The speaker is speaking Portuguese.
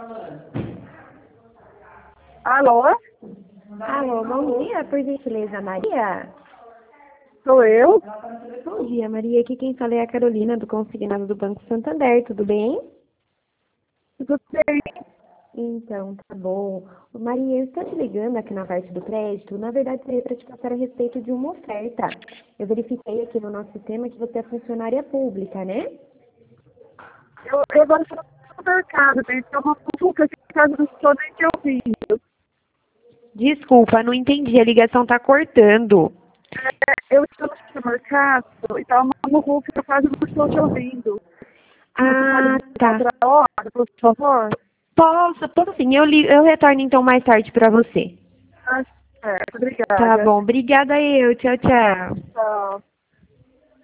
Alô? Alô, bom dia, por gentileza, Maria. Sou eu? Bom dia, Maria. Aqui quem fala é a Carolina, do Consignado do Banco Santander, tudo bem? Tudo bem? Então, tá bom. Ô, Maria, eu estou te ligando aqui na parte do crédito. Na verdade, seria para te passar a respeito de uma oferta. Eu verifiquei aqui no nosso sistema que você é funcionária pública, né? Eu agora estou no supermercado, tem que ter uma consulta aqui em casa, não estou nem te ouvindo. Desculpa, não entendi. A ligação tá cortando. Eu estou no supermercado e está uma muvuca que eu quase não estou te ouvindo. Você pode me ligar Tá. outra hora, por favor? Posso sim. Eu retorno então mais tarde para você. Ah, certo, Tá obrigada. bom. Obrigada eu. Tchau, tchau. Tchau.